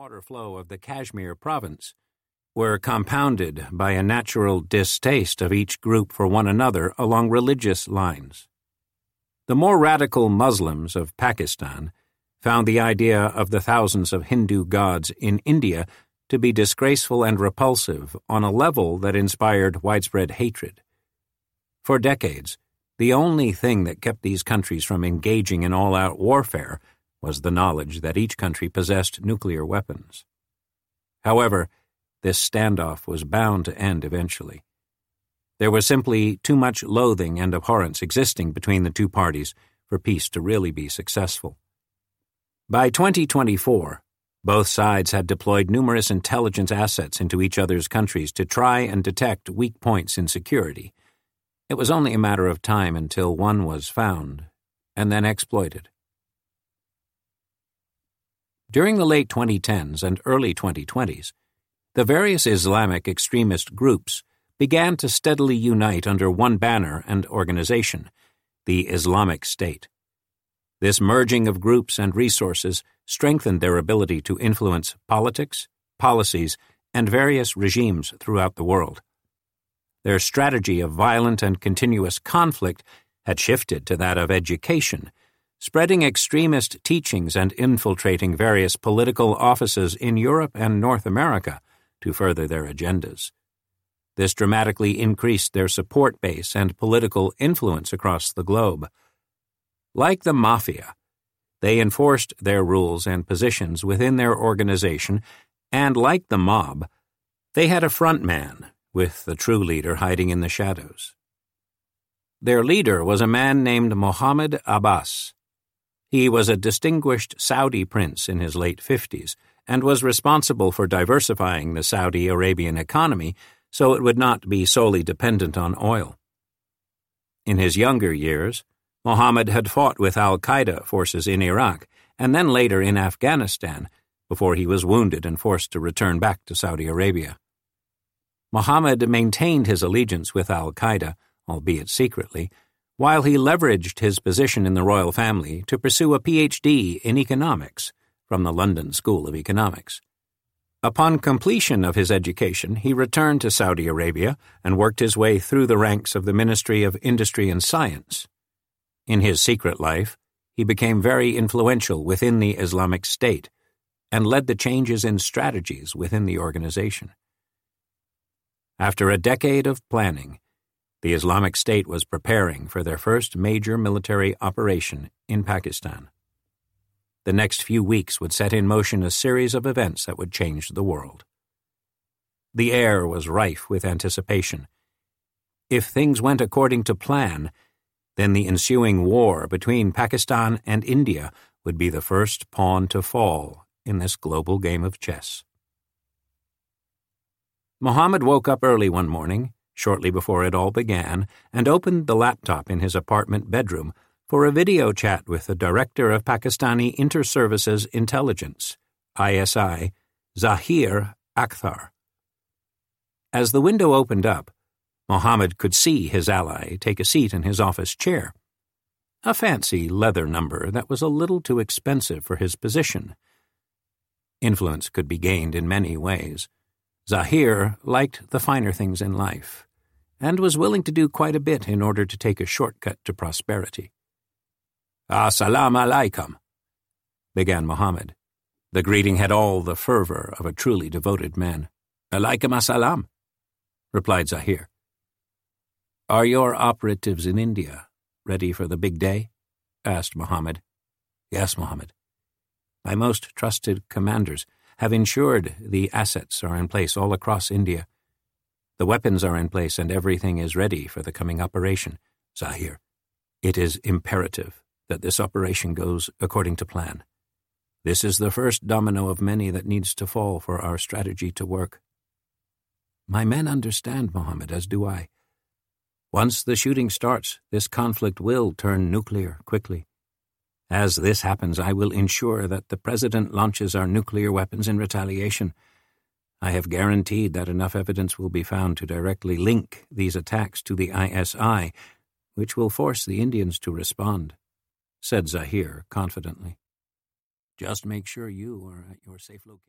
water flow of the Kashmir province were compounded by a natural distaste of each group for one another along religious lines. The more radical Muslims of Pakistan found the idea of the thousands of Hindu gods in India to be disgraceful and repulsive on a level that inspired widespread hatred. For decades, the only thing that kept these countries from engaging in all-out warfare was the knowledge that each country possessed nuclear weapons. However, this standoff was bound to end eventually. There was simply too much loathing and abhorrence existing between the two parties for peace to really be successful. By 2024, both sides had deployed numerous intelligence assets into each other's countries to try and detect weak points in security. It was only a matter of time until one was found and then exploited. During the late 2010s and early 2020s, the various Islamic extremist groups began to steadily unite under one banner and organization, the Islamic State. This merging of groups and resources strengthened their ability to influence politics, policies, and various regimes throughout the world. Their strategy of violent and continuous conflict had shifted to that of education, spreading extremist teachings and infiltrating various political offices in Europe and North America to further their agendas. This dramatically increased their support base and political influence across the globe. Like the mafia, they enforced their rules and positions within their organization, and like the mob, they had a front man, with the true leader hiding in the shadows. Their leader was a man named Mohammed Abbas. He was a distinguished Saudi prince in his late 50s and was responsible for diversifying the Saudi Arabian economy so it would not be solely dependent on oil. In his younger years, Mohammed had fought with al-Qaeda forces in Iraq and then later in Afghanistan before he was wounded and forced to return back to Saudi Arabia. Mohammed maintained his allegiance with al-Qaeda, albeit secretly, while he leveraged his position in the royal family to pursue a PhD in economics from the London School of Economics. Upon completion of his education, he returned to Saudi Arabia and worked his way through the ranks of the Ministry of Industry and Science. In his secret life, he became very influential within the Islamic State and led the changes in strategies within the organization. After a decade of planning, the Islamic State was preparing for their first major military operation in Pakistan. The next few weeks would set in motion a series of events that would change the world. The air was rife with anticipation. If things went according to plan, then the ensuing war between Pakistan and India would be the first pawn to fall in this global game of chess. Mohammed woke up early one morning, shortly before it all began, and opened the laptop in his apartment bedroom for a video chat with the Director of Pakistani Inter-Services Intelligence, ISI, Zahir Akhtar. As the window opened up, Mohammed could see his ally take a seat in his office chair, a fancy leather number that was a little too expensive for his position. Influence could be gained in many ways. Zahir liked the finer things in life, and was willing to do quite a bit in order to take a shortcut to prosperity. "As-salamu alaykum," began Mohammed. The greeting had all the fervor of a truly devoted man. "Alaykum as-salam," replied Zahir. "Are your operatives in India ready for the big day?" asked Mohammed. "Yes, Mohammed. My most trusted commanders have ensured the assets are in place all across India. The weapons are in place and everything is ready for the coming operation. Zahir, it is imperative that this operation goes according to plan. This is the first domino of many that needs to fall for our strategy to work." "My men understand, Mohammed, as do I. Once the shooting starts, this conflict will turn nuclear quickly. As this happens, I will ensure that the President launches our nuclear weapons in retaliation. I have guaranteed that enough evidence will be found to directly link these attacks to the ISI, which will force the Indians to respond," said Zahir confidently. "Just make sure you are at your safe location."